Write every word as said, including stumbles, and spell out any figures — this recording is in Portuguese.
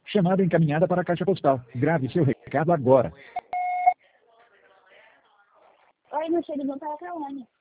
Chamada encaminhada para a caixa postal. Grave seu recado agora. Oi, meu cheiro, não para pra onde?